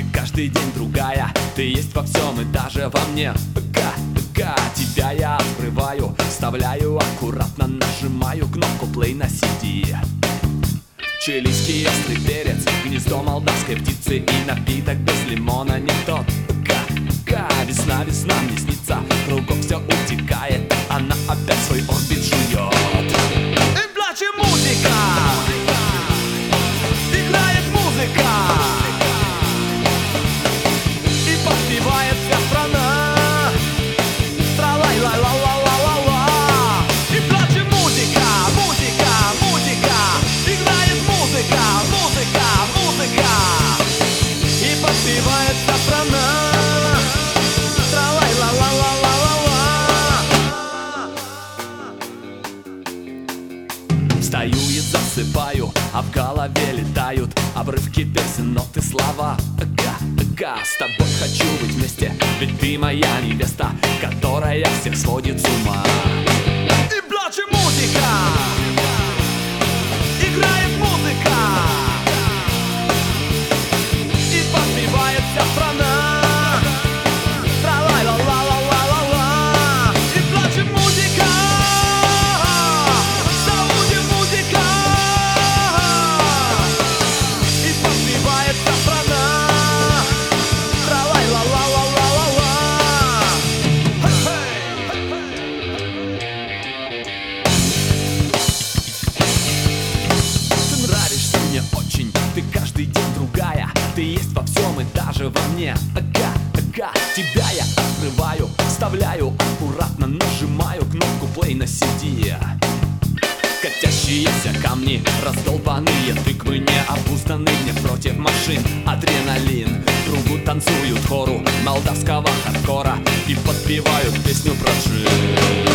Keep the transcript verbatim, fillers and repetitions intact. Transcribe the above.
ты каждый день другая. Ты есть во всем и даже во мне. ПК, ПК, тебя я открываю, вставляю аккуратно, нажимаю кнопку play на си ди. Чилийский острый перец, гнездо молдавской птицы и напиток без лимона не тот. ПК, ПК, весна, весна мне снится, кругом все утекает, она опять свой орбит жует. И плачет музыка, играет музыка, и подпевает вся страна. Тра-лай-лай-ла-ла-ла-ла-ла. И плачет музыка, музыка, музыка, играет музыка, музыка, музыка, и подпевает вся страна. Встаю и засыпаю, а в голове летают обрывки песен, ноты, слова. Ага, ага, с тобой хочу быть вместе, ведь ты моя невеста, которая всех сводит с ума. И плачет музыка, играет музыка, и подпевает вся страна. Ты каждый день другая, ты есть во всем и даже во мне. Ага, ага, тебя я открываю, вставляю аккуратно, нажимаю кнопку play на си ди. Катящиеся камни, раздолбанные тыквы, необузданный мне против машин адреналин. В кругу танцуют хору молдавского хардкора и подпевают песню про жизнь.